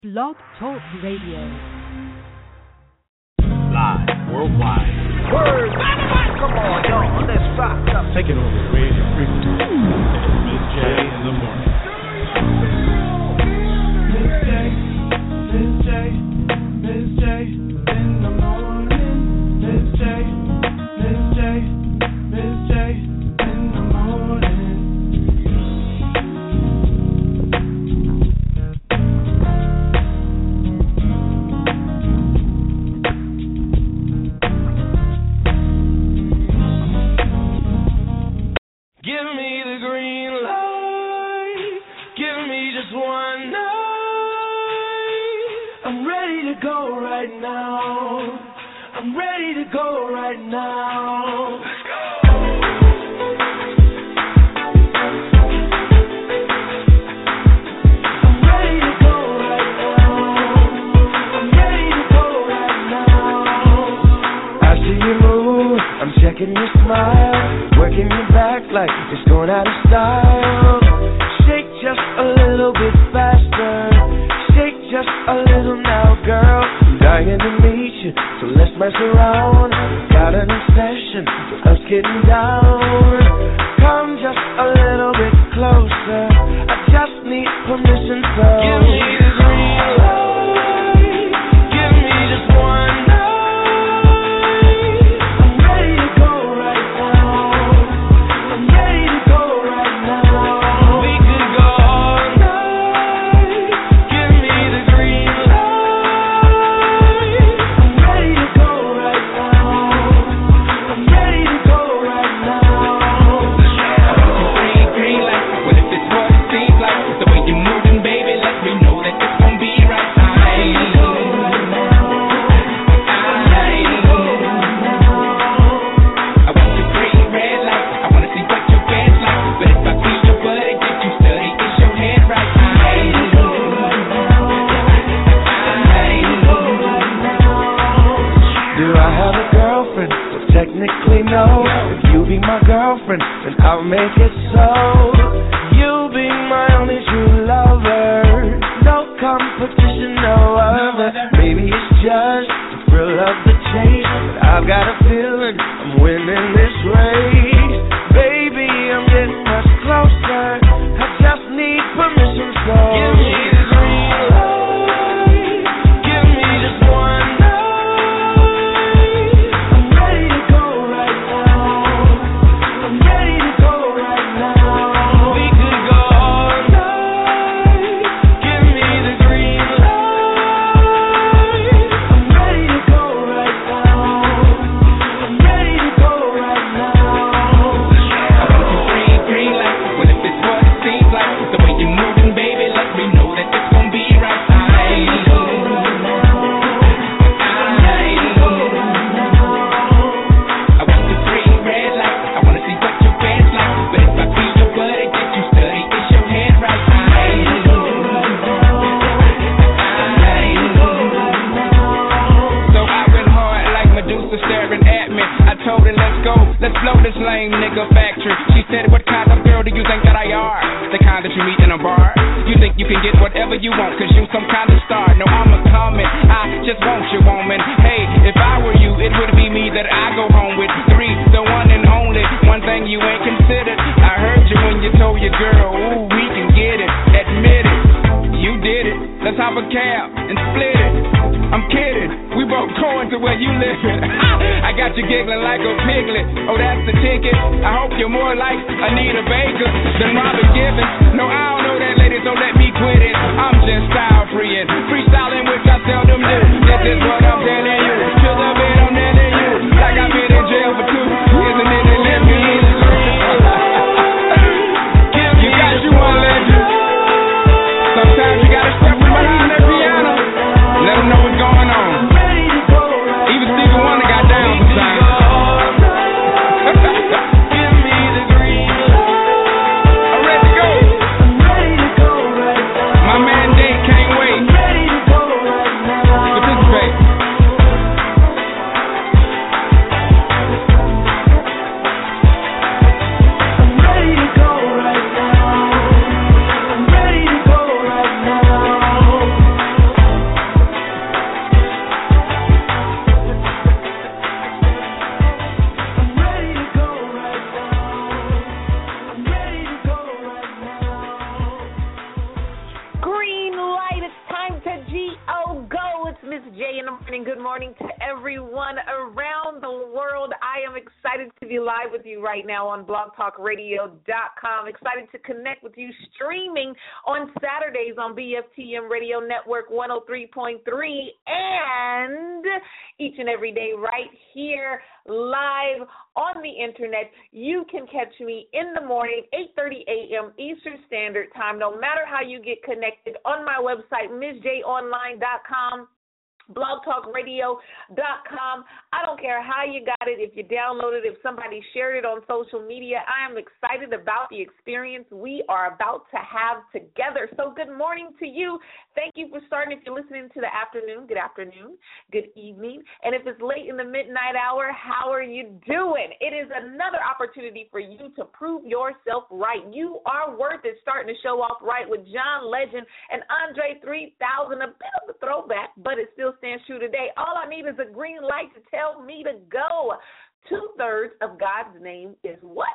Blog Talk Radio. Live worldwide. Word. Come on, y'all. Let's rock up. Taking over the radio frequency. Miss J in the morning. Miss J in the morning. Miss J in the morning. Give me the green light. Give me just one night. I'm ready to go right now. I'm ready to go right now. Let's go. I'm ready to go right now. I'm ready to go right now. I see you move. I'm checking your smile. Working your back like it's going out of style. Shake just a little bit faster. Shake just a little now, girl. I'm dying to meet you, so let's mess around. Got an obsession with us getting down. Come just a little bit closer. I just need permission, so give me the green light. Give me just one night. I'm ready to go right now. I'm ready to go right now. We could go all night. Give me the green light. I'm ready to go right now. I'm ready to go right now. Green light. Well, if it's what it seems like, the way you're moving, baby, let me know that it's gonna be right. I want your green red light. I wanna see what your band's like. But if I see your buddy, did you study? Is your head right? Do I have a girlfriend? Well, technically no. If you be my girlfriend, then I'll make it so. You'll be my only true lover. No competition, no other. Maybe it's just the thrill of the chase, but I've got a feeling I'm winning this race. Baby, I'm getting much closer. I just need permission, so give me the green light. Give me just one night. I'm ready to go right now. I'm ready to go right now. We could go all night. Give me the green light. I'm ready to go right now. I'm ready to go right now. Green light. Well, if it's what it seems like, the way you're moving, baby, let me know that it's gonna be right. I want the green red light. I wanna see what your band's like. But if I see your buddy, did you study? Is your head right? So I went hard like Medusa staring at me. I told her, let's go, let's blow this lame nigga factory. She said, what kind of girl do you think that I are? The kind that you meet in a bar. You think you can get whatever you want, cause you some kind of star. No, I'm a comet, I just want you, woman. Hey, if I were you, it would be me that I go home with. 3, the one and only. One thing you ain't considered. I heard you when you told your girl, ooh, we can get it. Admit it, you did it. Let's hop a cab and split it. I'm kidding, we both going to where you living. I got you giggling like a piglet. Oh, that's the ticket. I hope you're more like Anita Baker than Robin Givens. No, I don't know that lady, so let me quit it. I'm just style free and freestyling, which I seldom do. This is what I'm telling you. To the bed, I'm telling you. Like I've been in jail for 2 years and then they let me in. You got you one legend. Sometimes you gotta step from behind that piano. Let them know what's going on. Even Stevie Wonder got down sometimes. Give me the green light. I'm ready to go. I'm ready to go right now. My man Dave can't wait. morning to everyone around the world. I am excited to be live with you right now on blogtalkradio.com. Excited to connect with you streaming on Saturdays on BFTM Radio Network 103.3 and each and every day right here live on the internet. You can catch me in the morning, 8:30 a.m. Eastern Standard Time, no matter how you get connected, on my website, MsJOnline.com. blogtalkradio.com. I don't care how you got it, if you downloaded it, if somebody shared it on social media. I am excited about the experience we are about to have together. So good morning to you. Thank you for starting. If you're listening to the afternoon, good evening. And if it's late in the midnight hour, how are you doing? It is another opportunity for you to prove yourself right. You are worth it. Starting to show off right with John Legend and Andre 3000, a bit of a throwback, but it still stands true today. All I need is a green light to tell me to go. 2/3 of God's name is what?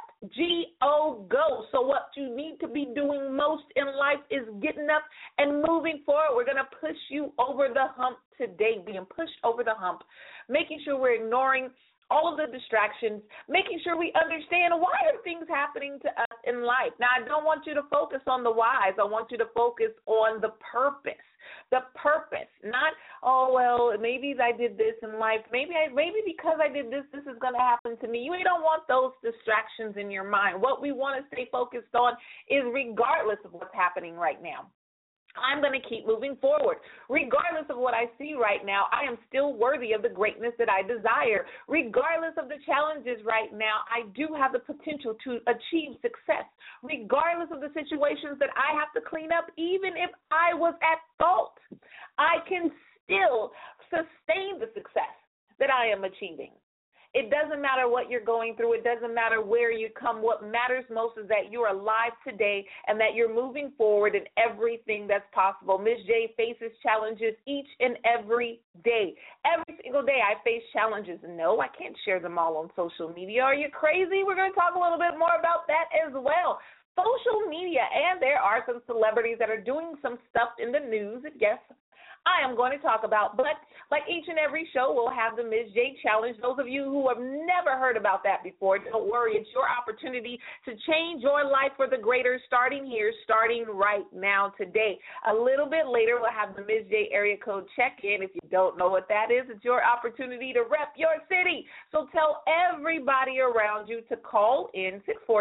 G-O, go. So what you need to be doing most in life is getting up and moving forward. We're going to push you over the hump today, being pushed over the hump, making sure we're ignoring all of the distractions, making sure we understand why are things happening to us in life. Now, I don't want you to focus on the whys. I want you to focus on the purpose. The purpose, not, oh, well, maybe I did this in life. Maybe because I did this, this is going to happen to me. You don't want those distractions in your mind. What we want to stay focused on is regardless of what's happening right now, I'm going to keep moving forward. Regardless of what I see right now, I am still worthy of the greatness that I desire. Regardless of the challenges right now, I do have the potential to achieve success. Regardless of the situations that I have to clean up, even if I was at fault, I can still sustain the success that I am achieving. It doesn't matter what you're going through. It doesn't matter where you come. What matters most is that you're alive today and that you're moving forward in everything that's possible. Ms. J faces challenges each and every day. Every single day I face challenges. No, I can't share them all on social media. Are you crazy? We're going to talk a little bit more about that as well. Social media, and there are some celebrities that are doing some stuff in the news, yes, I am going to talk about. But like each and every show, we'll have the Ms. J Challenge. Those of you who have never heard about that before, don't worry. It's your opportunity to change your life for the greater, starting here, starting right now, today. A little bit later, we'll have the Ms. J area code check-in. If you don't know what that is, it's your opportunity to rep your city. So tell everybody around you to call in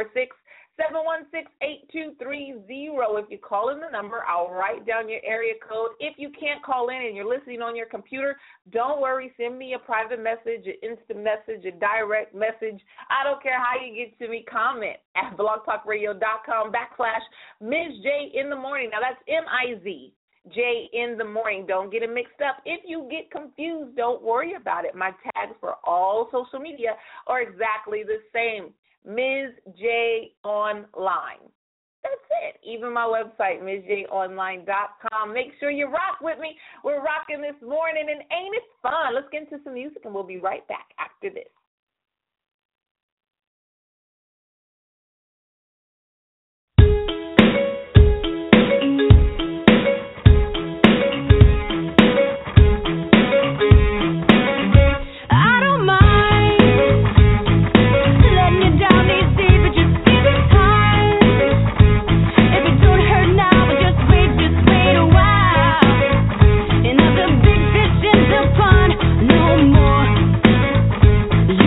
646-716-8230. If you call in the number, I'll write down your area code. If you can't call in and you're listening on your computer, don't worry. Send me a private message, an instant message, a direct message. I don't care how you get to me. Comment at blogtalkradio.com/Ms. J in the morning. Now, that's MIZ. J in the morning. Don't get it mixed up. If you get confused, don't worry about it. My tags for all social media are exactly the same. Ms. J Online. That's it. Even my website, MsJOnline.com. Make sure you rock with me. We're rocking this morning, and ain't it fun? Let's get into some music, and we'll be right back after this. No more.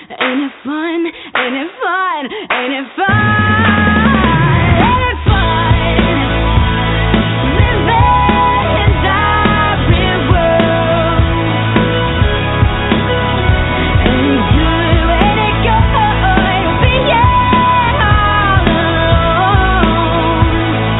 Ain't it fun? Ain't it fun? Ain't it fun? Ain't it fun? Living in our real world. Ain't it good? Ain't it good? Being all alone.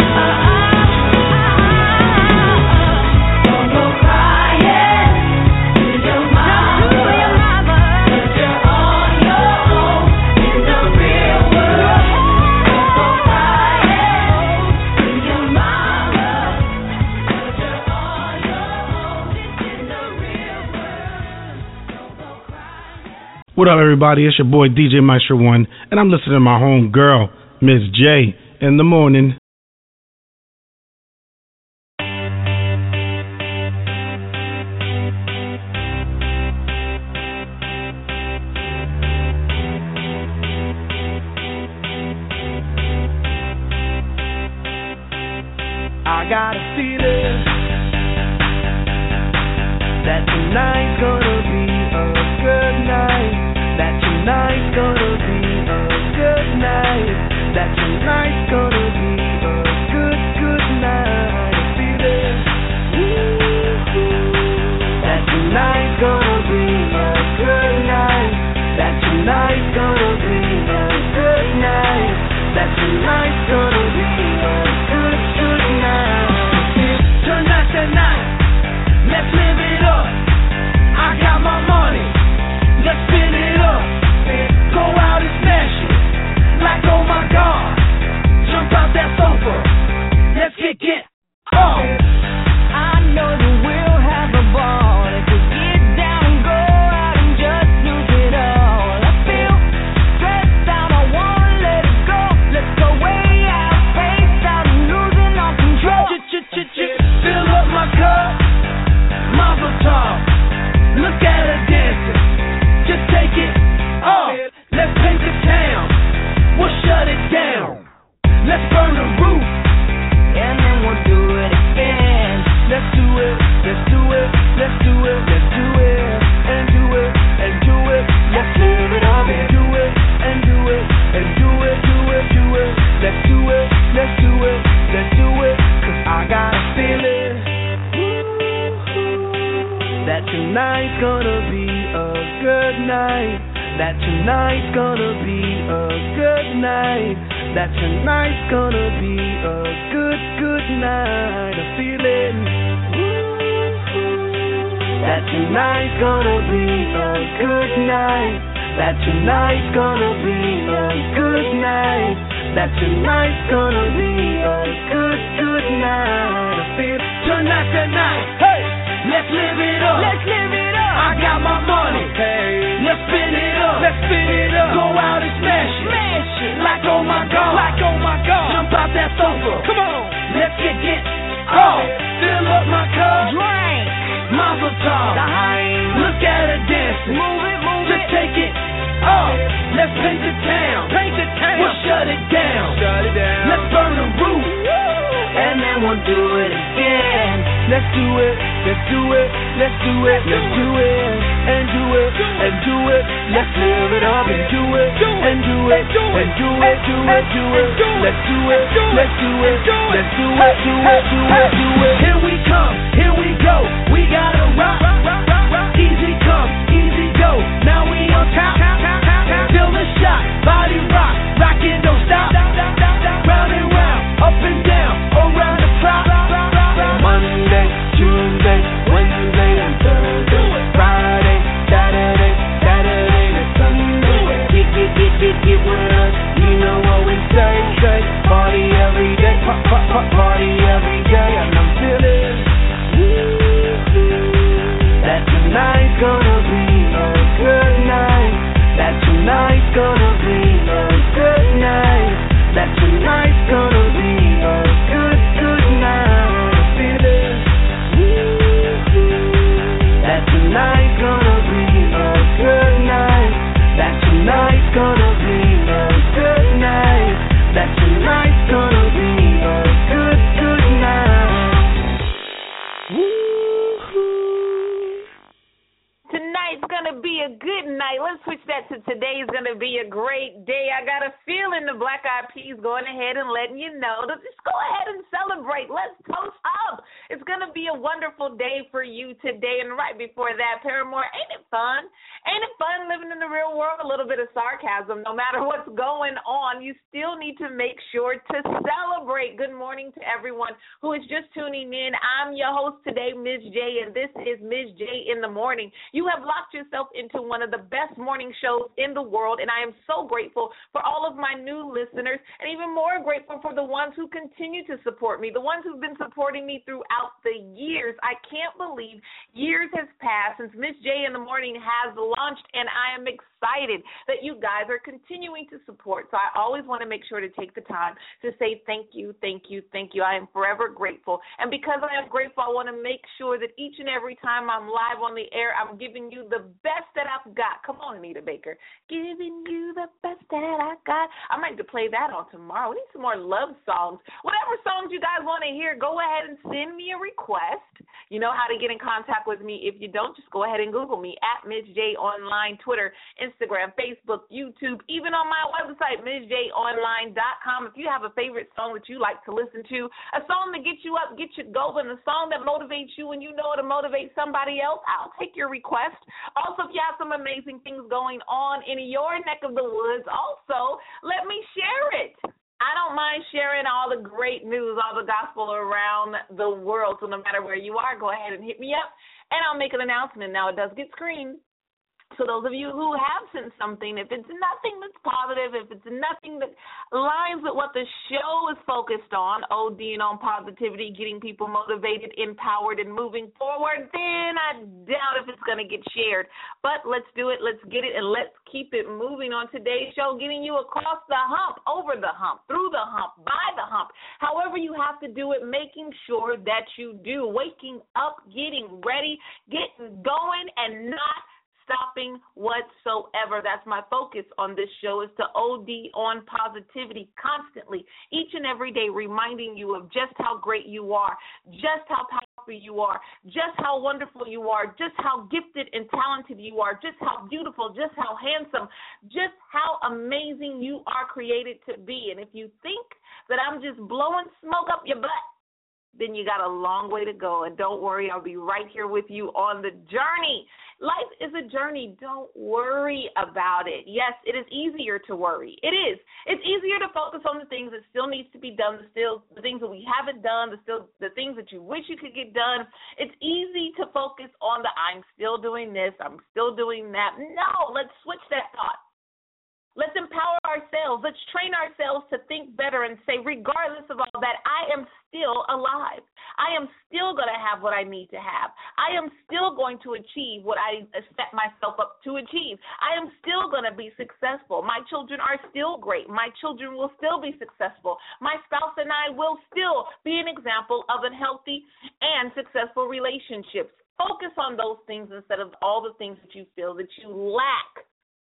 Don't go crying to your mama. Cause you're on your own in the real world. Don't go crying to your mama. Cause you're on your own in the real world. Don't go crying. What up, everybody? It's your boy DJ Maestro One, and I'm listening to my home girl, Miss J, in the morning. I got a feeling that tonight's gonna be a good night. That tonight's gonna be a good night. That tonight's gonna be a good, good night. A feeling that tonight's gonna be a good night. That tonight's gonna be a good night. That tonight's gonna be a good, good night. Tonight, let's live it up. I got my money, let's spin it up. Go out and smash it, like oh my God. Jump out that sofa, let's get up. I know that we'll have a ball if we get down and go out and just lose it all. I feel stressed out, I wanna let it go. Let's go way out, face out, and losing all control. Fill up my cup, Mazel tov. Look at her dancing, just take it off. Let's paint the town, we'll shut it down. Let's burn the roof, And then we'll do it again. let's do it, let's do it, let's do it, let's do it, and do it, and do it. Let's live it up and do it, and do it, and do it, do it, do it. Let's do it, let's do it, let's do it. 'Cause I got a feeling that tonight's gonna be a good night. That tonight's gonna be a good night. That tonight's gonna be a good, good night. A feeling that tonight's gonna be a good night. That tonight's gonna be a good night. That tonight's gonna be a good, good night. I feel tonight, hey, let's live it up. Let's live it up. I got my money, hey, let's spin it up. Let's spin it up. Go out and smash it, Smash it. like oh my God, Like oh my God. jump out that sofa. Come on. Let's get off. Fill up my cup, Drink. Mazel tov. Time. Look at her dancing, Move it, move just it. take it off. Let's paint the town, Paint the town. we'll shut it down. Shut it down. Let's burn the roof, and then we'll do it again. Let's do it, let's do it, let's do it, let's do it, and do it, and do it. Let's live it up and do it, and do it, and do it, do it, do it. Let's do it, let's do it, let's do it, do it, do it, do it. Here we come, here we go. We gotta rock, easy come, easy go. Now we on top, feel the shot, body rock, rockin' don't stop. Round and round, up and down, around the clock. Monday, Tuesday, Wednesday, and Thursday, Friday, Saturday, and Sunday. Get with us, you know what we say. Party every day, party every day, and I'm feeling that tonight's gonna be a good night. Today is going to be a great day. I got a feeling the Black Eyed Peas going ahead and letting you know to just go ahead and celebrate. Let's toast up. It's going to be a wonderful day for you today. And right before that, Paramore, ain't it fun? Ain't it fun living in the real world? A little bit of sarcasm. No matter what's going on, you still need to make sure to celebrate. Good morning to everyone who is just tuning in. I'm your host today, Ms. J, and this is Ms. J in the Morning. You have locked yourself into one of the best morning shows in the world, and I am so grateful for all of my new listeners, and even more grateful for the ones who continue to support me, the ones who've been supporting me throughout the years. I can't believe years has passed since Ms. J in the Morning has launched, and I am excited that you guys are continuing to support. So I always want to make sure to take the time to say thank you, thank you, thank you. I am forever grateful, and because I am grateful, I want to make sure that each and every time I'm live on the air, I'm giving you the best that I've got. Come on, Anita Baker. Giving you the best that I got. I might have to play that on tomorrow. We need some more love songs. Whatever songs you guys want to hear, go ahead and send me a request. You know how to get in contact with me. If you don't, just go ahead and Google me at Ms. J Online, Twitter, Instagram, Facebook, YouTube, even on my website, MsJOnline.com. If you have a favorite song that you like to listen to, a song that gets you up, gets you going, a song that motivates you and you know to motivate somebody else, I'll take your request. Also, if you have some amazing things going on in your neck of the woods, also, let me share it. I don't mind sharing all the great news, all the gospel around the world. So no matter where you are, go ahead and hit me up, and I'll make an announcement. Now, it does get screened. So those of you who have sent something, if it's nothing that's positive, if it's nothing that aligns with what the show is focused on, ODing on positivity, getting people motivated, empowered, and moving forward, then I doubt if it's going to get shared. But let's do it, let's get it, and let's keep it moving on today's show, getting you across the hump, over the hump, through the hump, by the hump, however you have to do it, making sure that you do, waking up, getting ready, getting going, and not stopping whatsoever. That's my focus on this show, is to OD on positivity constantly, each and every day, reminding you of just how great you are, just how powerful you are, just how wonderful you are, just how gifted and talented you are, just how beautiful, just how handsome, just how amazing you are created to be. And if you think that I'm just blowing smoke up your butt, then you got a long way to go. And don't worry, I'll be right here with you on the journey. Life is a journey. Don't worry about it. Yes, it is easier to worry. It is. It's easier to focus on the things that still needs to be done, the things that we haven't done, the things that you wish you could get done. It's easy to focus on the I'm still doing this, I'm still doing that. No, let's switch that thought. Let's empower ourselves. Let's train ourselves to think better and say, regardless of all that, I am still alive. I am still going to have what I need to have. I am still going to achieve what I set myself up to achieve. I am still going to be successful. My children are still great. My children will still be successful. My spouse and I will still be an example of a healthy and successful relationships. Focus on those things instead of all the things that you feel that you lack.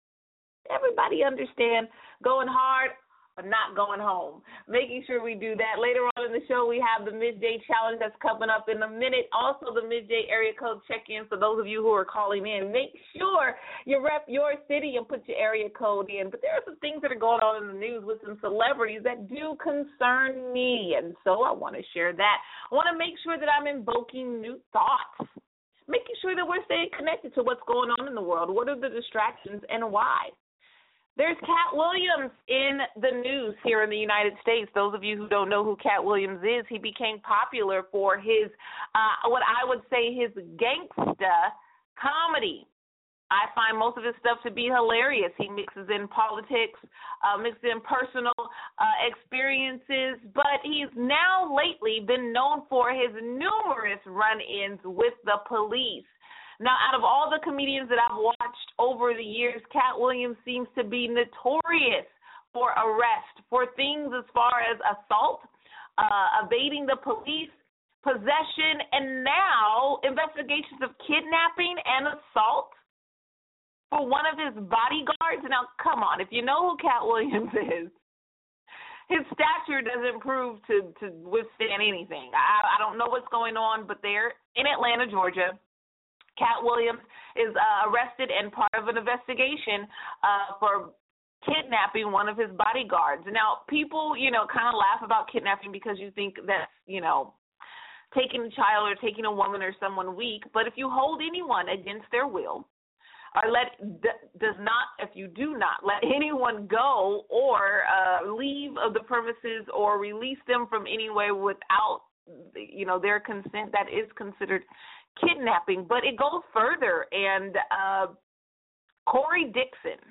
Everybody understand going hard or not going home. Making sure we do that. Later on in the show, we have the Ms. J Challenge that's coming up in a minute. Also, the Ms. J area code check-in for those of you who are calling in. Make sure you rep your city and put your area code in. But there are some things that are going on in the news with some celebrities that do concern me, and so I want to share that. I want to make sure that I'm invoking new thoughts, making sure that we're staying connected to what's going on in the world. What are the distractions and why? There's Cat Williams in the news here in the United States. Those of you who don't know who Cat Williams is, he became popular for his, what I would say, his gangsta comedy. I find most of his stuff to be hilarious. He mixes in politics, mixes in personal experiences, but he's now lately been known for his numerous run-ins with the police. Now, out of all the comedians that I've watched over the years, Cat Williams seems to be notorious for arrest, for things as far as assault, evading the police, possession, and now investigations of kidnapping and assault for one of his bodyguards. Now, come on, if you know who Cat Williams is, his stature doesn't prove to withstand anything. I don't know what's going on, but they're in Atlanta, Georgia. Cat Williams is arrested and part of an investigation for kidnapping one of his bodyguards. Now, people, kind of laugh about kidnapping because you think that's, taking a child or taking a woman or someone weak. But if you hold anyone against their will, or if you do not let anyone go or leave of the premises or release them from anywhere without, their consent, that is considered kidnapping. But it goes further, and Corey Dixon,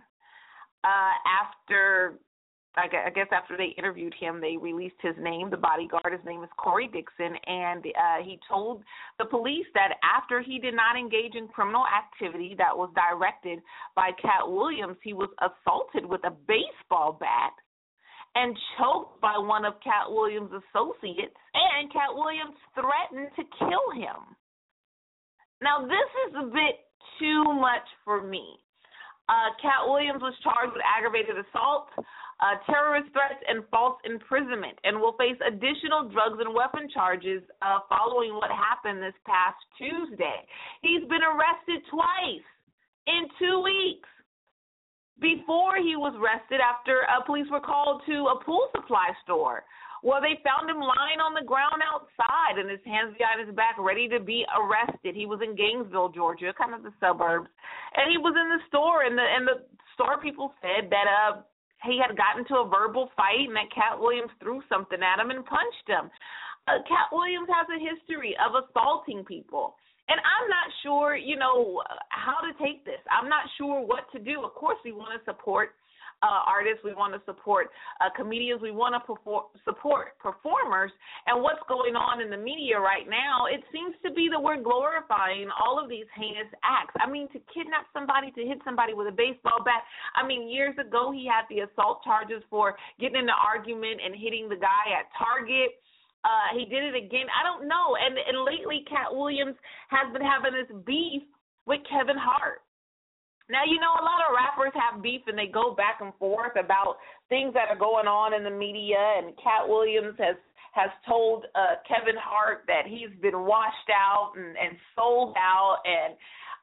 after they interviewed him, they released his name, the bodyguard. His name is Corey Dixon, and he told the police that after he did not engage in criminal activity that was directed by Cat Williams, he was assaulted with a baseball bat and choked by one of Cat Williams' associates, and Cat Williams threatened to kill him. Now, this is a bit too much for me. Cat Williams was charged with aggravated assault, terrorist threats, and false imprisonment, and will face additional drugs and weapon charges following what happened this past Tuesday. He's been arrested twice in 2 weeks. Before he was arrested, after police were called to a pool supply store, where they found him lying on the ground outside and his hands behind his back, ready to be arrested. He was in Gainesville, Georgia, kind of the suburbs, and he was in the store, and the store people said that he had gotten to a verbal fight and that Cat Williams threw something at him and punched him. Cat Williams has a history of assaulting people. And I'm not sure, how to take this. I'm not sure what to do. Of course, we want to support artists. We want to support comedians. We want to support performers. And what's going on in the media right now, it seems to be that we're glorifying all of these heinous acts. I mean, to kidnap somebody, to hit somebody with a baseball bat. I mean, years ago, he had the assault charges for getting in an argument and hitting the guy at Target. He did it again. I don't know. And lately, Cat Williams has been having this beef with Kevin Hart. Now, a lot of rappers have beef and they go back and forth about things that are going on in the media, and Cat Williams has told Kevin Hart that he's been washed out and sold out, and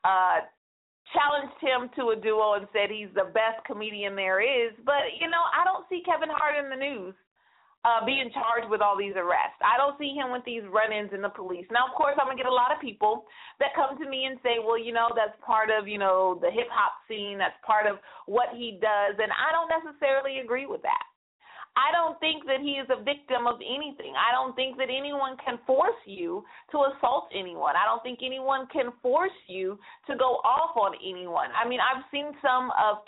challenged him to a duo and said he's the best comedian there is. But, I don't see Kevin Hart in the news being charged with all these arrests. I don't see him with these run-ins in the police. Now, of course, I'm going to get a lot of people that come to me and say, well, that's part of, the hip-hop scene. That's part of what he does. And I don't necessarily agree with that. I don't think that he is a victim of anything. I don't think that anyone can force you to assault anyone. I don't think anyone can force you to go off on anyone. I mean, I've seen some of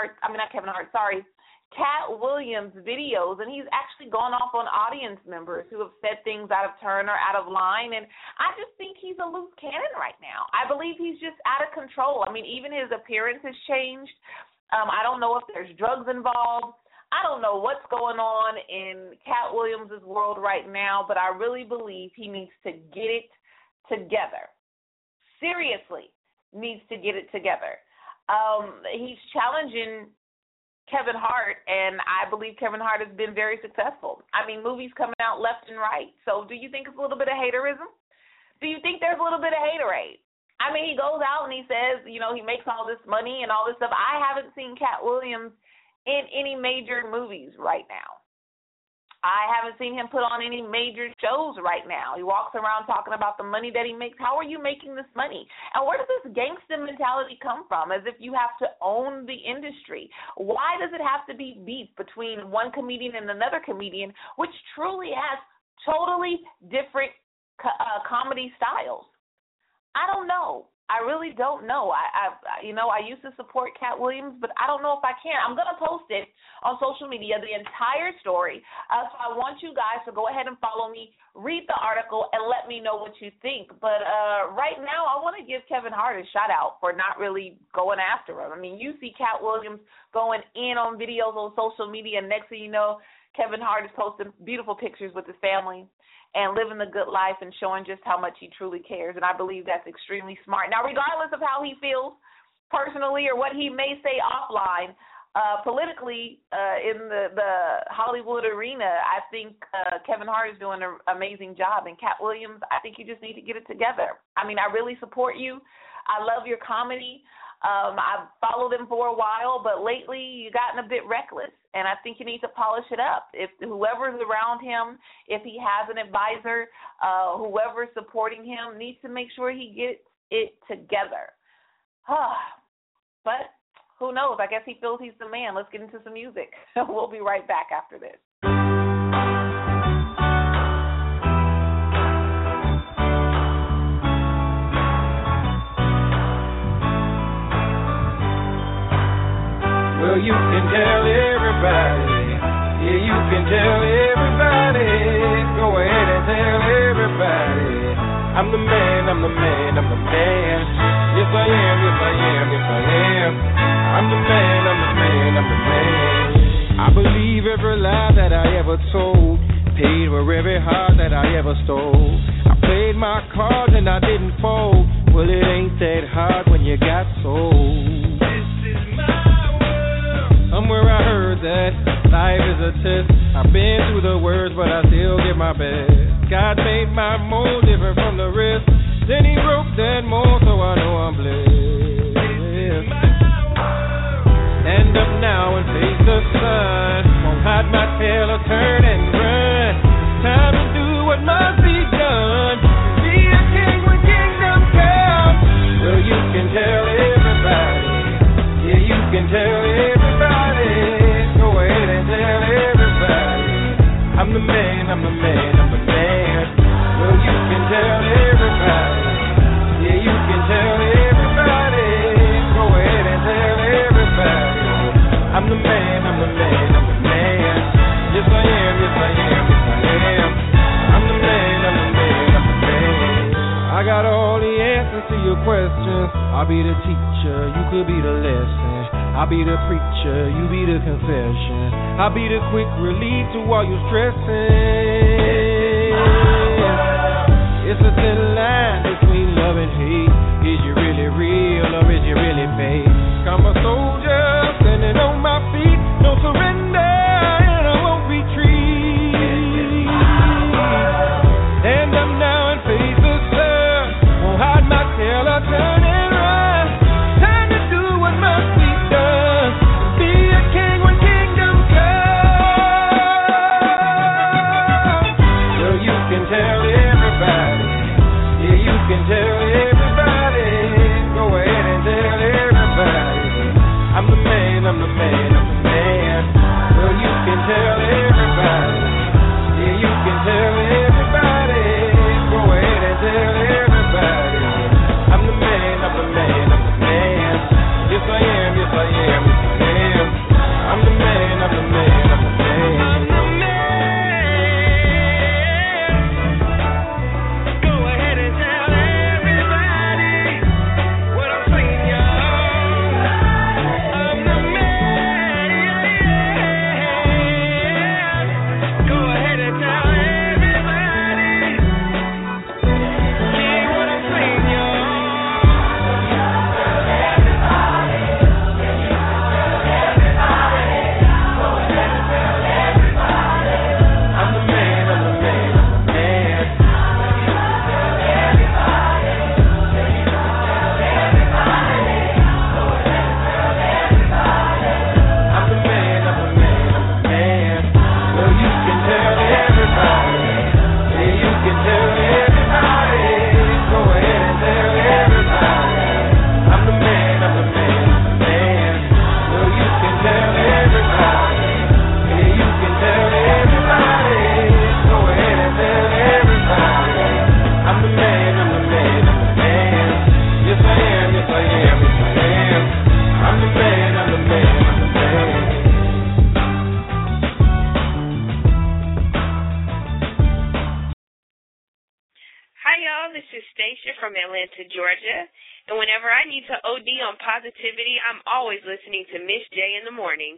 Cat Williams' videos, and he's actually gone off on audience members who have said things out of turn or out of line, and I just think he's a loose cannon right now. I believe he's just out of control. I mean, even his appearance has changed. I don't know if there's drugs involved. I don't know what's going on in Cat Williams' world right now, but I really believe he needs to get it together. Seriously, needs to get it together. He's challenging Kevin Hart, and I believe Kevin Hart has been very successful. I mean, movies coming out left and right. So do you think it's a little bit of haterism? Do you think there's a little bit of haterade? I mean, he goes out and he says, he makes all this money and all this stuff. I haven't seen Cat Williams in any major movies right now. I haven't seen him put on any major shows right now. He walks around talking about the money that he makes. How are you making this money? And where does this gangster mentality come from, as if you have to own the industry? Why does it have to be beef between one comedian and another comedian, which truly has totally different comedy styles? I don't know. I really don't know. I used to support Cat Williams, but I don't know if I can. I'm going to post it on social media, the entire story. So I want you guys to go ahead and follow me, read the article, and let me know what you think. But right now, I want to give Kevin Hart a shout-out for not really going after him. I mean, you see Cat Williams going in on videos on social media, and next thing you know, Kevin Hart is posting beautiful pictures with his family and living the good life and showing just how much he truly cares. And I believe that's extremely smart. Now, regardless of how he feels personally or what he may say offline, politically in the Hollywood arena, I think Kevin Hart is doing an amazing job. And Cat Williams, I think you just need to get it together. I mean, I really support you. I love your comedy. I've followed him for a while, but lately you've gotten a bit reckless, and I think you need to polish it up. If whoever's around him, if he has an advisor, whoever's supporting him, needs to make sure he gets it together. But who knows? I guess he feels he's the man. Let's get into some music. We'll be right back after this. Well, you can tell everybody. Yeah, you can tell everybody. Go ahead and tell everybody. I'm the man, I'm the man, I'm the man. Yes, I am, yes, I am, yes, I am. I'm the man, I'm the man, I'm the man. I believe every lie that I ever told. Paid for every heart that I ever stole. I played my cards and I didn't fold. Well, it ain't that hard when you got sold. Somewhere I heard that life is a test. I've been through the worst, but I still give my best. God made my mold different from the rest. Then he broke that mold, so I know I'm blessed. Stand up now and face the sun. Won't hide my tail or turn and run. Time to do what must be done. Be a king when kingdom comes. Well, you can tell everybody. Yeah, you can tell everybody. Go ahead and tell everybody. I'm the man, I'm the man, I'm the man. Well, you can tell everybody. Yeah, you can tell everybody. Go ahead and tell everybody. I'm the man, I'm the man, I'm the man. Yes, I am, yes, I am, yes, I am. I'm the man, I'm the man, I'm the man. I got all the answers to your questions. I'll be the teacher, you could be the lesson. I'll be the preacher, you be the confession. I'll be the quick relief to all your stressing. It's a thin line between love and hate. Is you really real or is you really fake? I'm a soldier standing on my feet. No surrender and I won't retreat. Stand up now and face the sun. Won't hide my tail or turn and run. Time to do what must be done. Be a king when kingdom comes. Well, you can tell everybody. Yeah, you can tell everybody. Go ahead and tell everybody. I'm the man, I'm the man, I'm the man. Well, you can tell everybody. Yeah, you can tell everybody. Go ahead and tell everybody. I'm the man, I'm the man, I'm the man. Yes, I am, yes, I am, yes, I am. I'm the man, I'm the man, I'm the man. I'm the man. Go ahead and tell everybody what I'm saying, y'all. I'm the man. Go ahead and tell everybody. Yeah, what I'm saying, y'all. I'm the man, I'm the man, I'm the man. I'm the man, I'm the man, I'm the man. Well, you can tell everybody. Yeah, you can tell everybody. Go ahead and tell everybody. I'm the man, I'm the man, I'm the man. Well, you can tell everybody. Yeah, you can tell everybody. Go ahead and tell everybody. I'm the man, I'm the man, I'm the man. Yes, I am, yes, I am, yes, I am. I'm the man, I'm the man, I'm the man. Hi, y'all. This is Stacia from Atlanta, Georgia. And whenever I need to OD on positivity, I'm always listening to Miss J in the morning.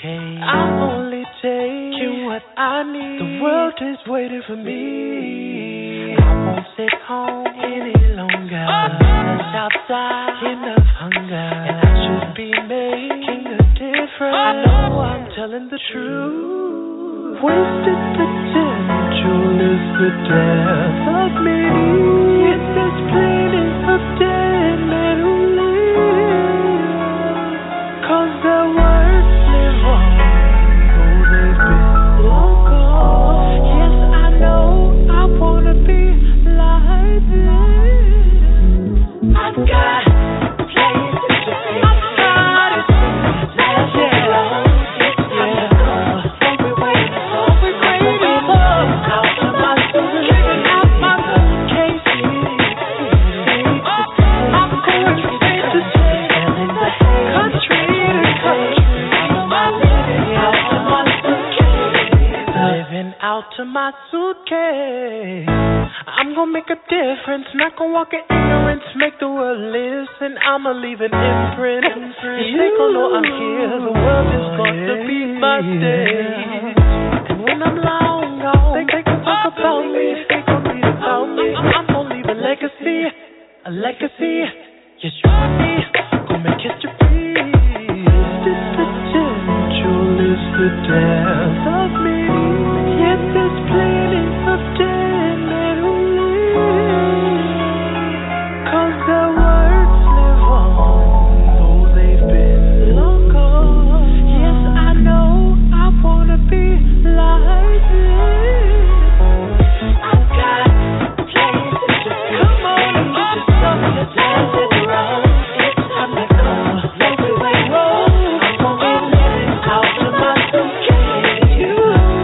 okay. I'm only taking what I need. The world is waiting for me. I won't sit home any longer. There's outside enough hunger, and I should be making a difference. I know I'm telling the truth. Wasted potential is the death of me. Yet there's plenty of dead men who live, 'cause their words live on, though they've been long gone. Yes, I know I wanna be like this. I've got places to be. I've got it. Let's get on. It's time to go. What we waiting for? Out of my suitcase. Out my suitcase. I'm going state to state. Country to country. Out of my suitcase. Living out of my suitcase. I'm gonna make a difference, not gonna walk in ignorance, make the world listen, I'ma leave an imprint. They gon' know I'm here, the world is gonna be my stage. And when I'm long gone, they can talk about me, they gon' read about me. I'm gonna leave a legacy. Yes, you and me, gon' make history. This potential is the death of me, yet there's plenty of dead men who live, 'cause their words live on, though they've been long gone. Yes, I know I wanna be like this. I've got places to be. Come on and get yourself in the dance and run. It's time to go. Let me wait. I'm gonna be living out of my suitcase. You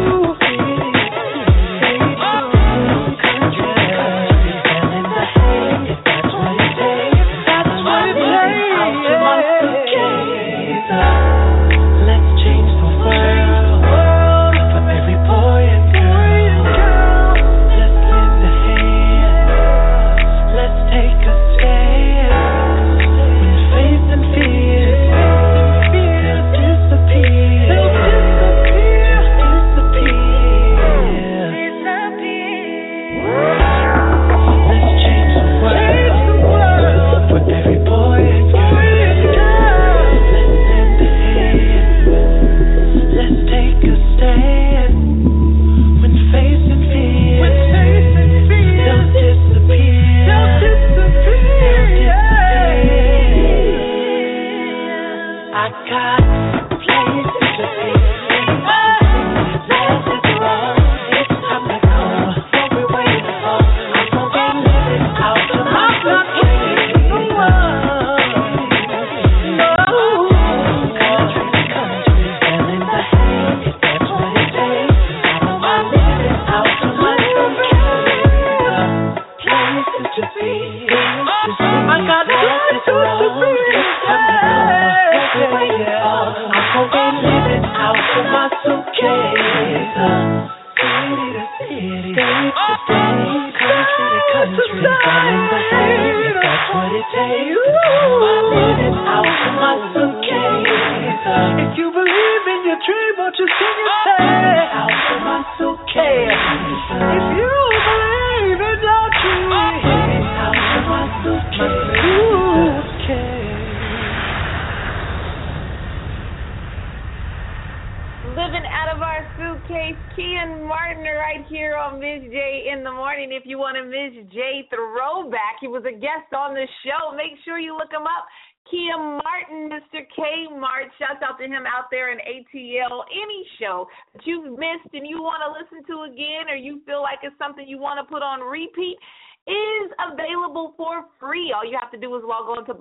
living out of our suitcase. Kian Martin right here on Ms. J in the morning. If you want a Ms. J throwback, he was a guest on the show. Make sure you look him up. Kian Martin, Mr. K Mart. Shouts out to him out there in ATL. Any show that you've missed and you want to listen to again, or you feel like it's something you want to put on repeat, is available for free. All you have to do is log on to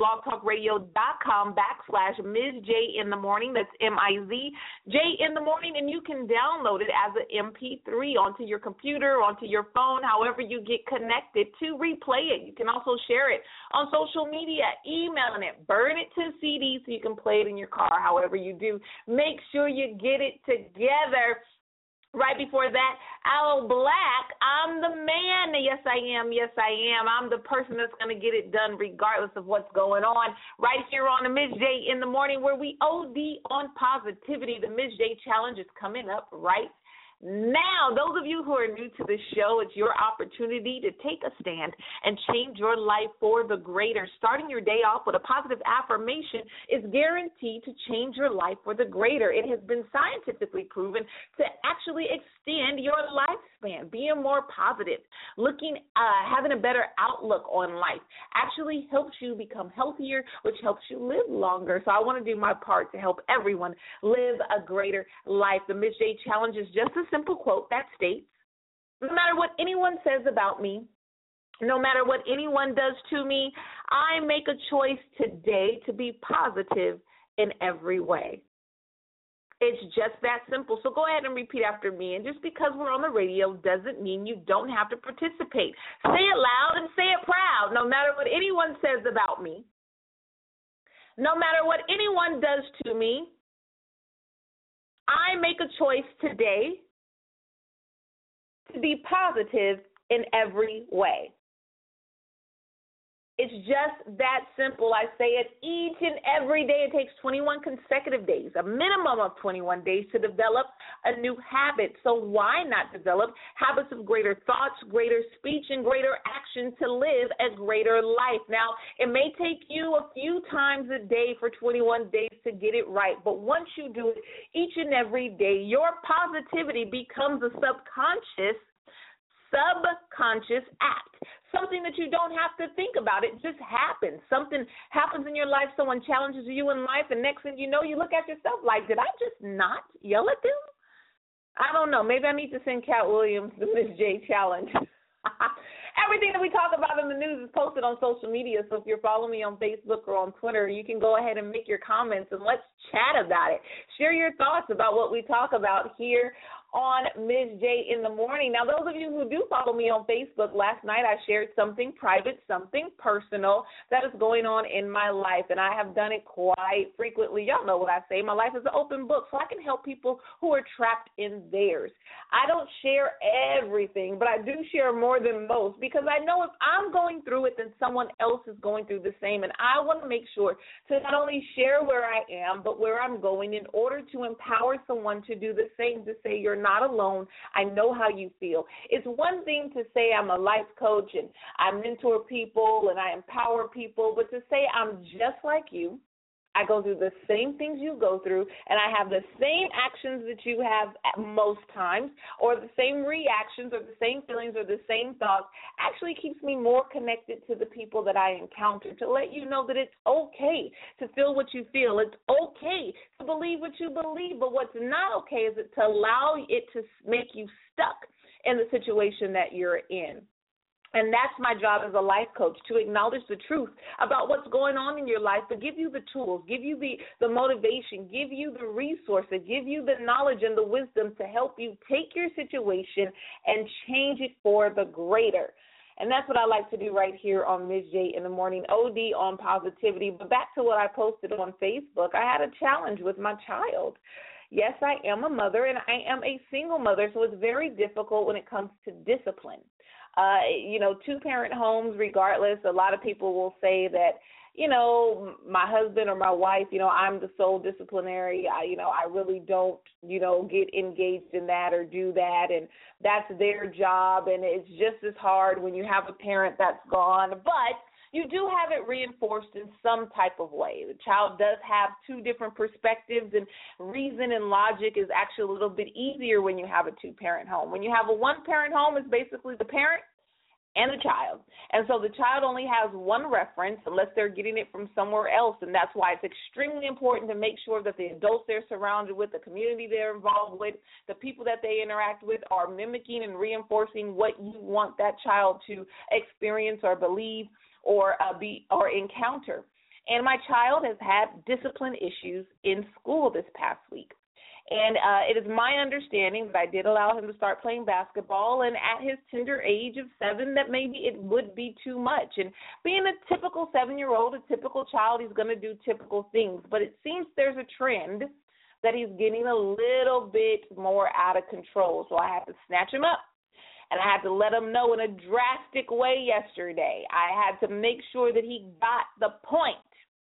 blogtalkradio.com/Ms. J in the morning. That's MIZ J in the morning, and you can download it as an MP3 onto your computer, onto your phone, however you get connected to replay it. You can also share it on social media, emailing it, burn it to CD so you can play it in your car, however you do. Make sure you get it together. Right before that, Al Black, I'm the man. Yes, I am. Yes, I am. I'm the person that's going to get it done regardless of what's going on. Right here on the Ms. J in the morning where we OD on positivity. The Ms. J challenge is coming up right now. Those of you who are new to the show, it's your opportunity to take a stand and change your life for the greater. Starting your day off with a positive affirmation is guaranteed to change your life for the greater. It has been scientifically proven to actually extend your lifespan. Being more positive, having a better outlook on life actually helps you become healthier, which helps you live longer. So I want to do my part to help everyone live a greater life. The Ms. J challenge is just a simple quote that states, no matter what anyone says about me, no matter what anyone does to me, I make a choice today to be positive in every way. It's just that simple. So go ahead and repeat after me. And just because we're on the radio doesn't mean you don't have to participate. Say it loud and say it proud. No matter what anyone says about me, no matter what anyone does to me, I make a choice today to be positive in every way. It's just that simple. I say it each and every day. It takes 21 consecutive days, a minimum of 21 days to develop a new habit. So why not develop habits of greater thoughts, greater speech, and greater action to live a greater life? Now, it may take you a few times a day for 21 days to get it right, but once you do it each and every day, your positivity becomes a subconscious act, something that you don't have to think about. It just happens. Something happens in your life, someone challenges you in life, and next thing you know, you look at yourself like, did I just not yell at them? I don't know. Maybe I need to send Cat Williams the Ms. J challenge. Everything that we talk about in the news is posted on social media, so if you're following me on Facebook or on Twitter, you can go ahead and make your comments and let's chat about it. Share your thoughts about what we talk about here on Ms. J in the morning. Now, those of you who do follow me on Facebook, last night I shared something private, something personal that is going on in my life, and I have done it quite frequently. Y'all know what I say. My life is an open book, so I can help people who are trapped in theirs. I don't share everything, but I do share more than most because I know if I'm going through it, then someone else is going through the same, and I want to make sure to not only share where I am, but where I'm going in order to empower someone to do the same, to say you're not alone. I know how you feel. It's one thing to say I'm a life coach and I mentor people and I empower people, but to say I'm just like you, I go through the same things you go through, and I have the same actions that you have at most times, or the same reactions or the same feelings or the same thoughts, actually keeps me more connected to the people that I encounter, to let you know that it's okay to feel what you feel. It's okay to believe what you believe, but what's not okay is to allow it to make you stuck in the situation that you're in. And that's my job as a life coach, to acknowledge the truth about what's going on in your life, but give you the tools, give you the motivation, give you the resources, give you the knowledge and the wisdom to help you take your situation and change it for the greater. And that's what I like to do right here on Ms. J in the morning, OD on positivity. But back to what I posted on Facebook, I had a challenge with my child. Yes, I am a mother, and I am a single mother, so it's very difficult when it comes to discipline. Two-parent homes, regardless, a lot of people will say that, my husband or my wife, I'm the sole disciplinary. I really don't, get engaged in that or do that, and that's their job, and it's just as hard when you have a parent that's gone. But you do have it reinforced in some type of way. The child does have two different perspectives, and reason and logic is actually a little bit easier when you have a two-parent home. When you have a one-parent home, it's basically the parent and the child. And so the child only has one reference unless they're getting it from somewhere else, and that's why it's extremely important to make sure that the adults they're surrounded with, the community they're involved with, the people that they interact with are mimicking and reinforcing what you want that child to experience or believe or encounter. And my child has had discipline issues in school this past week. And it is my understanding that I did allow him to start playing basketball, and at his tender age of 7, that maybe it would be too much. And being a typical 7-year-old, a typical child, he's going to do typical things. But it seems there's a trend that he's getting a little bit more out of control. So I had to snatch him up. And I had to let him know in a drastic way yesterday. I had to make sure that he got the point.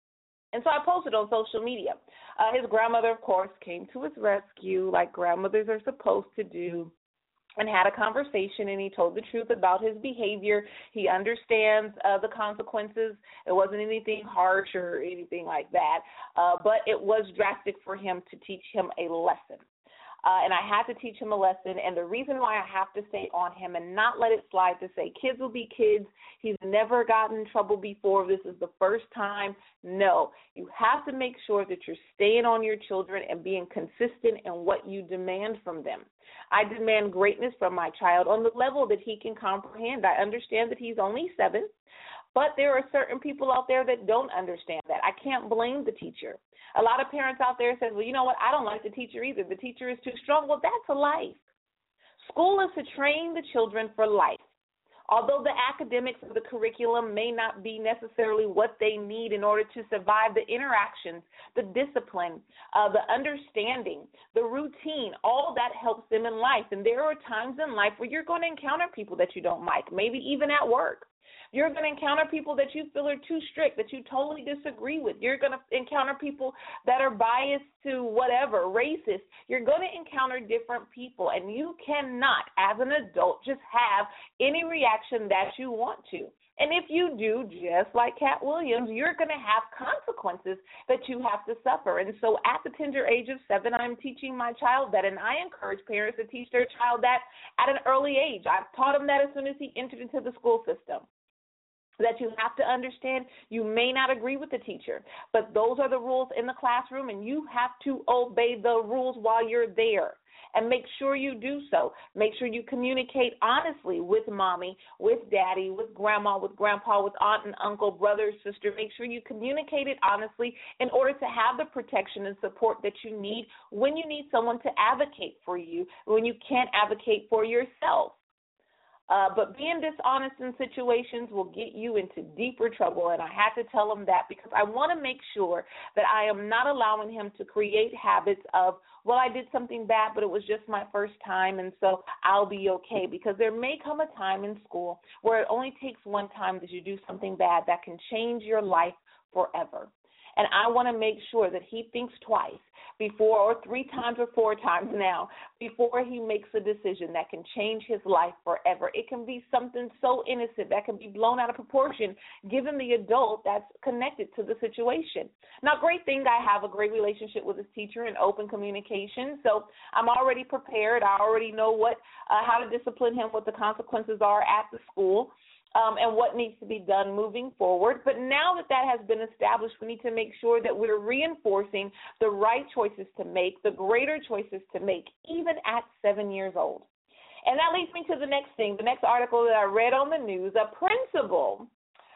And so I posted on social media. His grandmother, of course, came to his rescue like grandmothers are supposed to do, and had a conversation, and he told the truth about his behavior. He understands the consequences. It wasn't anything harsh or anything like that, but it was drastic for him to teach him a lesson. And I had to teach him a lesson, and the reason why I have to stay on him and not let it slide to say kids will be kids, he's never gotten in trouble before, this is the first time. No, you have to make sure that you're staying on your children and being consistent in what you demand from them. I demand greatness from my child on the level that he can comprehend. I understand that he's only 7, but there are certain people out there that don't understand that. I can't blame the teacher. A lot of parents out there say, well, you know what, I don't like the teacher either. The teacher is too strong. Well, that's a life. School is to train the children for life. Although the academics of the curriculum may not be necessarily what they need in order to survive, the interactions, the discipline, the understanding, the routine, all that helps them in life. And there are times in life where you're going to encounter people that you don't like, maybe even at work. You're going to encounter people that you feel are too strict, that you totally disagree with. You're going to encounter people that are biased to whatever, racist. You're going to encounter different people, and you cannot, as an adult, just have any reaction that you want to. And if you do, just like Cat Williams, you're going to have consequences that you have to suffer. And so at the tender age of 7, I'm teaching my child that, and I encourage parents to teach their child that at an early age. I've taught him that as soon as he entered into the school system. That you have to understand you may not agree with the teacher, but those are the rules in the classroom, and you have to obey the rules while you're there. And make sure you do so. Make sure you communicate honestly with mommy, with daddy, with grandma, with grandpa, with aunt and uncle, brother, sister. Make sure you communicate it honestly in order to have the protection and support that you need when you need someone to advocate for you, when you can't advocate for yourself. But being dishonest in situations will get you into deeper trouble, and I had to tell him that because I want to make sure that I am not allowing him to create habits of, well, I did something bad, but it was just my first time, and so I'll be okay, because there may come a time in school where it only takes one time that you do something bad that can change your life forever. And I want to make sure that he thinks twice before, or 3 times or 4 times now, before he makes a decision that can change his life forever. It can be something so innocent that can be blown out of proportion given the adult that's connected to the situation. Now, great thing, I have a great relationship with his teacher and open communication, so I'm already prepared. I already know how to discipline him, what the consequences are at the school. And what needs to be done moving forward. But now that that has been established, we need to make sure that we're reinforcing the right choices to make, the greater choices to make, even at 7 years old. And that leads me to the next thing, the next article that I read on the news. A principal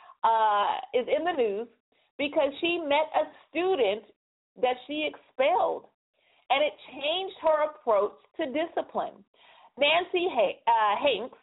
is in the news because she met a student that she expelled, and it changed her approach to discipline. Nancy Hanks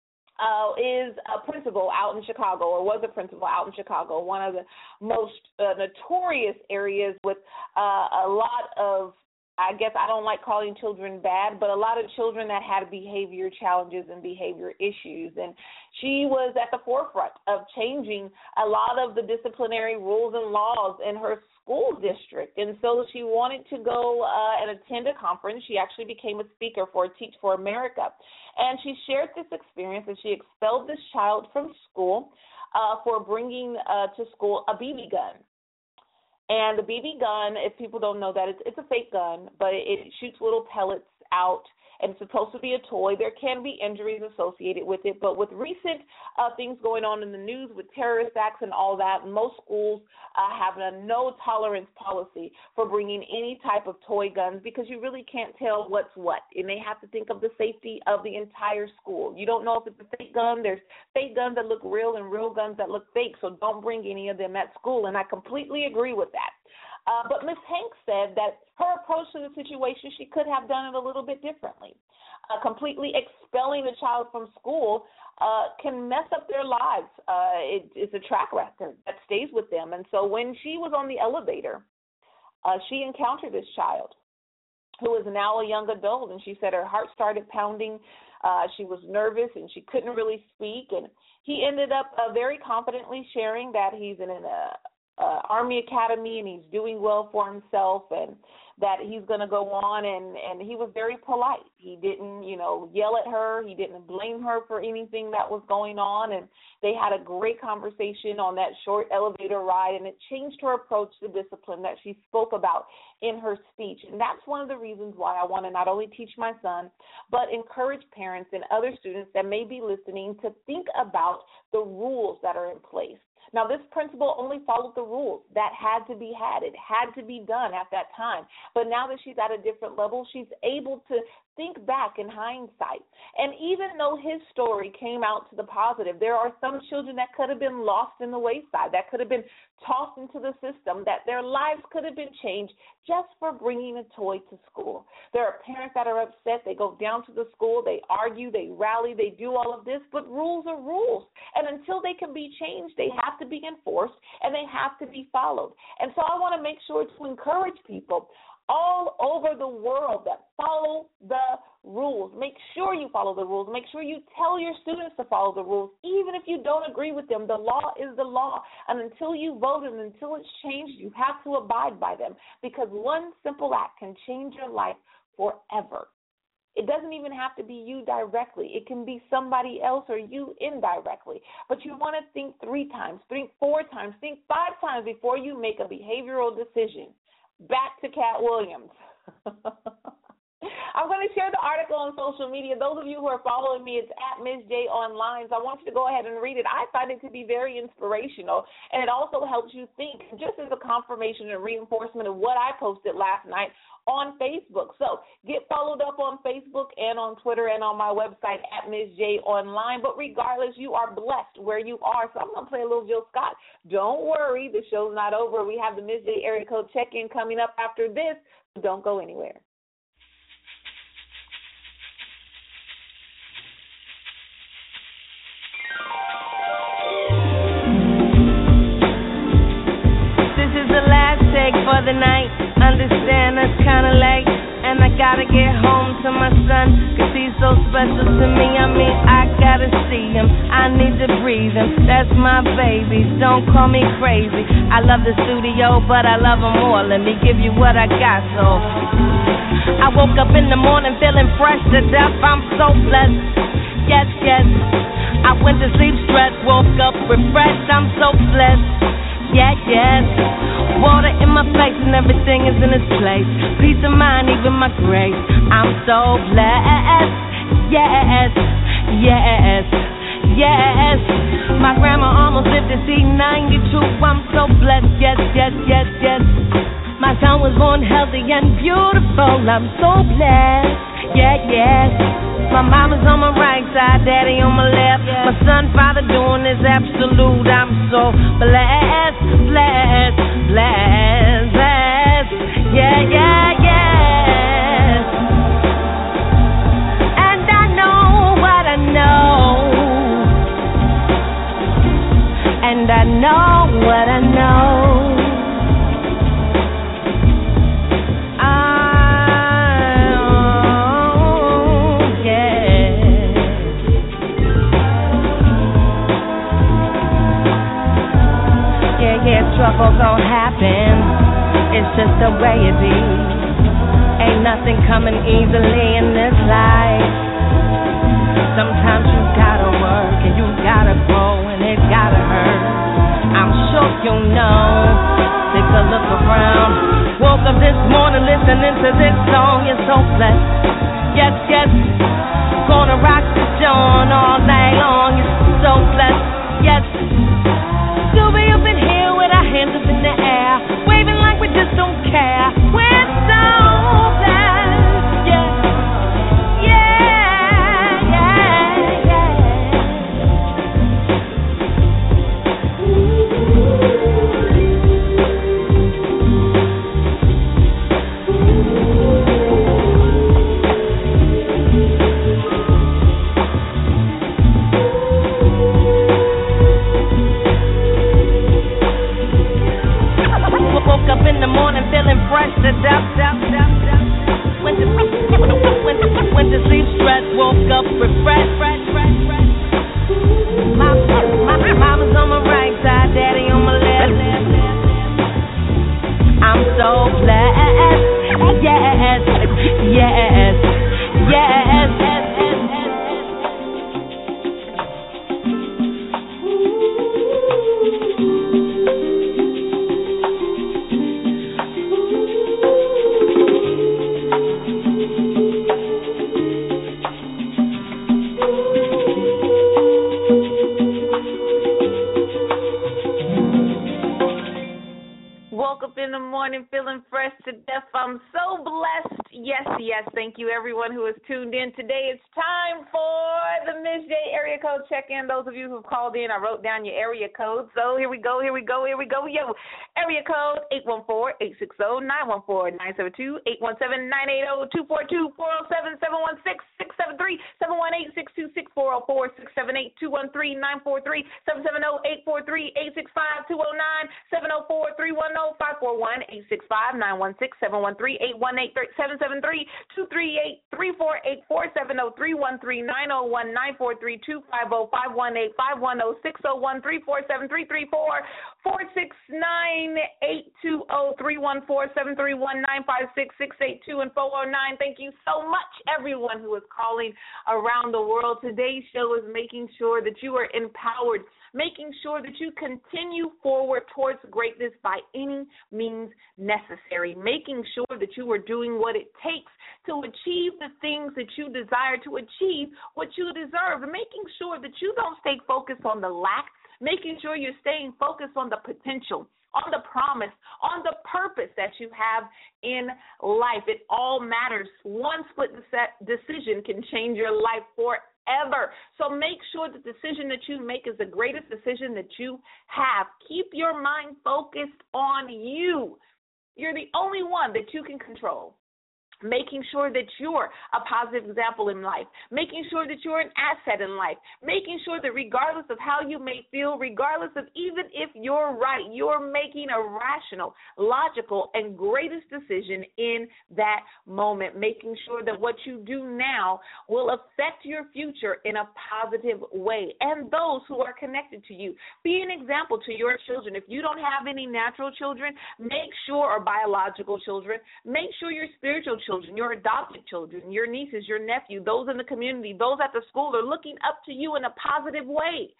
is a principal out in Chicago, or was a principal out in Chicago, one of the most notorious areas with a lot of, I guess I don't like calling children bad, but a lot of children that had behavior challenges and behavior issues. And she was at the forefront of changing a lot of the disciplinary rules and laws in her school district. And so she wanted to go and attend a conference. She actually became a speaker for Teach for America. And she shared this experience, and she expelled this child from school for bringing to school a BB gun. And the BB gun, if people don't know that, it's a fake gun, but it shoots little pellets out, and it's supposed to be a toy. There can be injuries associated with it, but with recent things going on in the news with terrorist acts and all that, most schools have a no-tolerance policy for bringing any type of toy guns, because you really can't tell what's what, and they have to think of the safety of the entire school. You don't know if it's a fake gun. There's fake guns that look real and real guns that look fake, so don't bring any of them at school, and I completely agree with that. But Ms. Hanks said that her approach to the situation, she could have done it a little bit differently. Completely expelling a child from school can mess up their lives. It's a track record that stays with them. And so when she was on the elevator, she encountered this child. who is now a young adult, and she said her heart started pounding. She was nervous, and she couldn't really speak. And he ended up very confidently sharing that he's in an Army Academy and he's doing well for himself, and that he's going to go on. And he was very polite. He didn't, yell at her. He didn't blame her for anything that was going on. And they had a great conversation on that short elevator ride, and it changed her approach to discipline that she spoke about in her speech. And that's one of the reasons why I want to not only teach my son, but encourage parents and other students that may be listening to think about the rules that are in place. Now, this principal only followed the rules that had to be had. It had to be done at that time. But now that she's at a different level, she's able to think back in hindsight. And even though his story came out to the positive, there are some children that could have been lost in the wayside, that could have been tossed into the system, that their lives could have been changed just for bringing a toy to school. There are parents that are upset. They go down to the school, they argue, they rally, they do all of this, but rules are rules. And until they can be changed, they have to be enforced and they have to be followed. And so I want to make sure to encourage people all over the world that follow the rules. Make sure you follow the rules. Make sure you tell your students to follow the rules, even if you don't agree with them. The law is the law. And until you vote and until it's changed, you have to abide by them, because one simple act can change your life forever. It doesn't even have to be you directly. It can be somebody else or you indirectly. But you want to think 3 times, think 4 times, think 5 times before you make a behavioral decision. Back to Cat Williams. I'm going to share the article on social media. Those of you who are following me, it's at Ms. J Online. So I want you to go ahead and read it. I find it to be very inspirational, and it also helps you think, just as a confirmation and reinforcement of what I posted last night on Facebook. So get followed up on Facebook and on Twitter and on my website at Ms. J Online. But regardless, you are blessed where you are. So I'm going to play a little Jill Scott. Don't worry, the show's not over. We have the Ms. J area code check-in coming up after this. Don't go anywhere. This is the last take for the night. Understand it's kinda late, and I gotta get home to my son, 'cause he's so special to me. I mean, I gotta see him, I need to breathe him. That's my baby, don't call me crazy. I love the studio, but I love him more. Let me give you what I got, so I woke up in the morning feeling fresh to death. I'm so blessed, yes, yes. I went to sleep stressed, woke up refreshed. I'm so blessed, yeah, yes. Water in my face and everything is in its place. Peace of mind, even my grace. I'm so blessed, yes, yes, yes. My grandma almost lived to see 92. I'm so blessed, yes, yes, yes, yes. My son was born healthy and beautiful. I'm so blessed, yeah, yes. My mama's on my right side, daddy on my left. My son, father doing is absolute. I'm so blessed, blessed, blessed, blessed. Yeah, yeah, yes. And I know what I know. And I know what I know. Trouble gon' happen, it's just the way it be. Ain't nothing coming easily in this life. Sometimes you gotta work and you gotta grow and it gotta hurt. I'm sure you know. Take a look around. Woke up this morning listening to this song. You're so blessed, yes, yes. Gonna rock the joint all night long. You're so blessed, yes. Still be up in here with our hands up in the air, waving like we just don't care. We're so blessed, yeah, yeah, yeah, yeah. smiling fresh to death. I'm so blessed. Yes, thank you everyone who has tuned in today. It's time for the Miss J area code check-in. Those of you who have called in, I wrote down your area code. So here we go. Yo, area code 814-860-914972, 817-980-242, 407-716-673, 718-626-404, 678-213-943, 770-843-865-209, 704-310-541, 865-916-713-818, 773-238-3484, 703-13901-943-250-518-510-601-347-334, 469-820-314-731-956-682, and 409. Thank you so much, everyone who is calling around the world. Today's show is making sure that you are empowered, making sure that you continue forward towards greatness by any means necessary, making sure that you are doing what it takes to achieve the things that you desire, to achieve what you deserve, and making sure that you don't stay focused on the lack, making sure you're staying focused on the potential, on the promise, on the purpose that you have in life. It all matters. One split decision can change your life forever. So make sure the decision that you make is the greatest decision that you have. Keep your mind focused on you. You're the only one that you can control. Making sure that you're a positive example in life, making sure that you're an asset in life, making sure that regardless of how you may feel, regardless of even if you're right, you're making a rational, logical, and greatest decision in that moment, making sure that what you do now will affect your future in a positive way. And those who are connected to you, be an example to your children. If you don't have any natural children, make sure, or biological children, make sure your spiritual children, your adopted children, your nieces, your nephew, those in the community, those at the school are looking up to you in a positive way.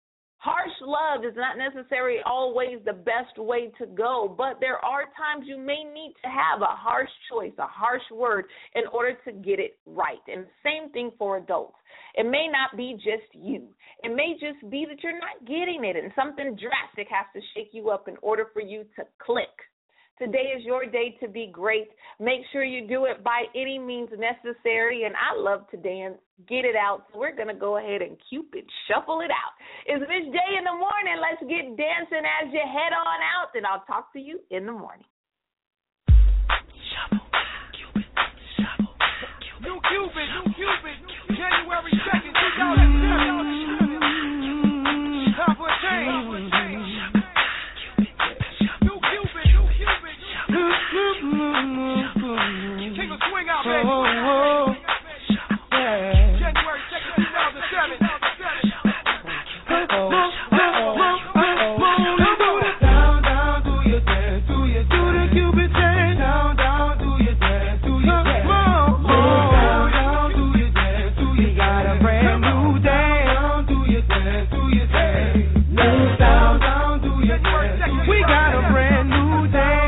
Harsh love is not necessarily always the best way to go, but there are times you may need to have a harsh choice, a harsh word in order to get it right. And same thing for adults. It may not be just you. It may just be that you're not getting it and something drastic has to shake you up in order for you to click. Today is your day to be great. Make sure you do it by any means necessary. And I love to dance. Get it out. So we're going to go ahead and Cupid shuffle it out. It's Miss J in the morning. Let's get dancing as you head on out. And I'll talk to you in the morning. Shuffle, Cupid, shuffle, Cupid. New Cupid, January 2nd, 2007. Time for a change. King of swing out, baby. January 2nd, 2007. Down, down, do your dance, do the Cupid dance. Down, down, do your dance, do your dance. Down, down, do your dance, do your dance. We got a brand new dance. Down, do your dance, do your dance. Down, down, do your dance. We got a brand new dance.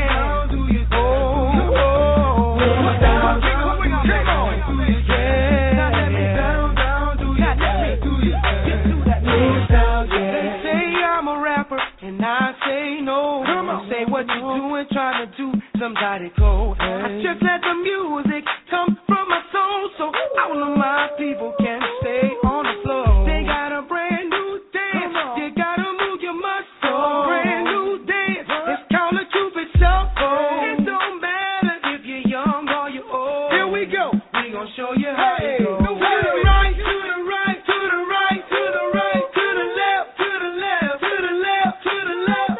What you doing, trying to do somebody cold. I just let the music come from my soul, so all of my people can stay on the floor. They got a brand new dance, you gotta move your muscle. Brand new dance, it's called a Cupid shuffle. It don't matter if you're young or you're old. Here we go, we gon' show you how it goes. To the right, to the right, to the right, to the right, to the left, to the left, to the left, to the left.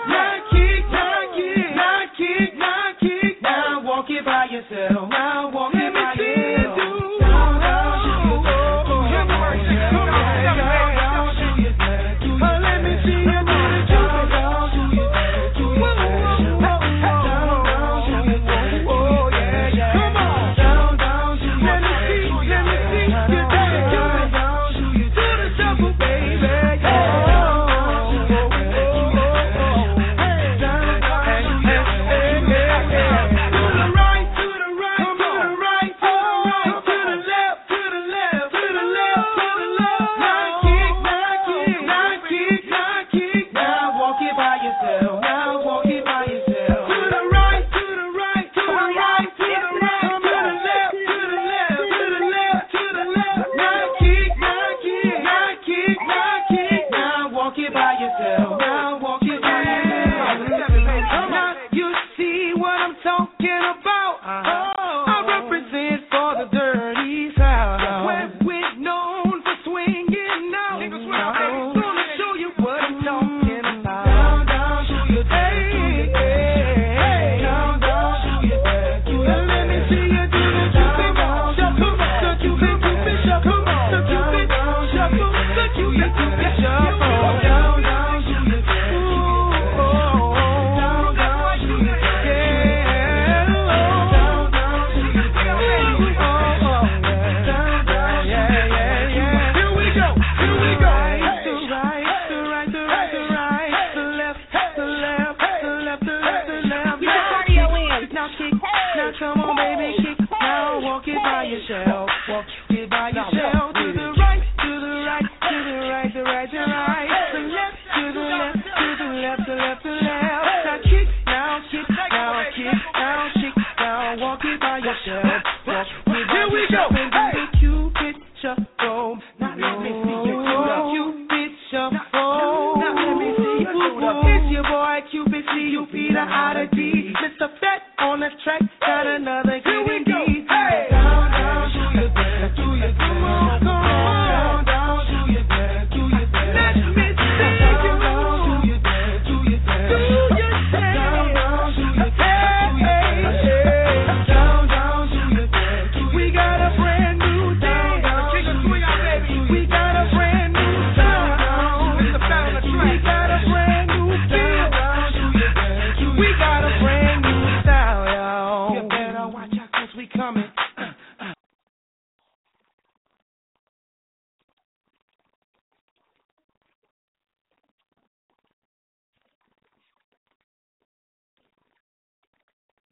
Now walk it by yourself. Now walk it by yourself. Let me see you do the Come on. Down, down, let me see. it by yourself. To the right, to the right, to the right, the right, the right. The left, to the left, to the left, the left, the left. Now kick, now kick, now kick, now shake, now walk it by yourself. Walk it by yourself.